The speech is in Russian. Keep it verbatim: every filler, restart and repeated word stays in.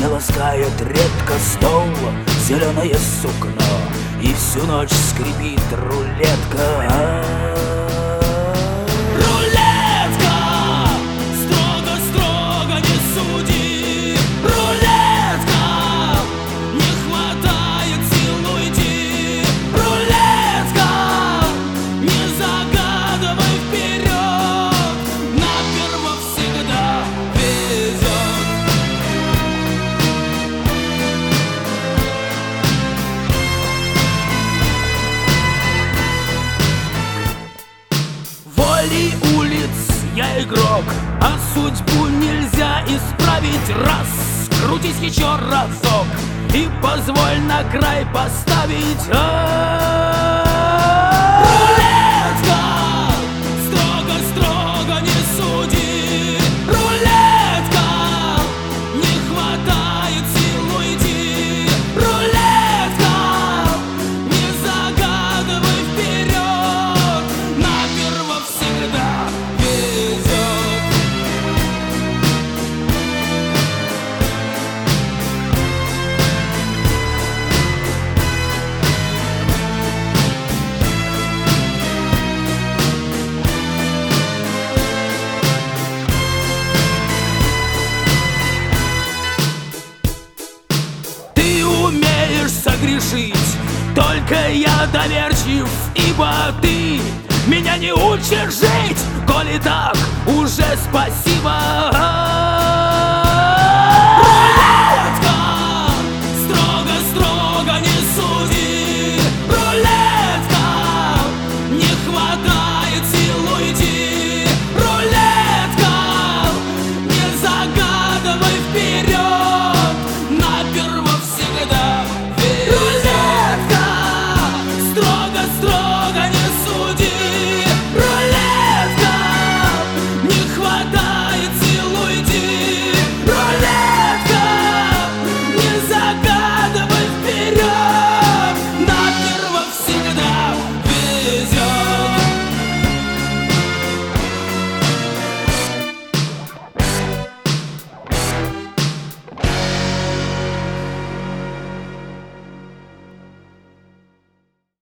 Не ласкает редко стол зеленое сукно, и всю ночь скрипит рулетка. Рулетка! Строго-строго не суди! Рулетка! Не хватает сил уйти! Рулетка! Не загадывай вперед! Наперво всегда везет! Волей улиц я игрок, а судьбу нельзя исправить. Раз, крутись еще разок и позволь на край поставить. Рулетка! Строго-строго не суди! Рулетка! Не хватает сил уйти! Рулетка! Не загадывай вперед! Наперво всегда везет! Ты умеешь согрешить, только я доверчив, ибо ты меня не учишь жить. Коли так, уже спасибо.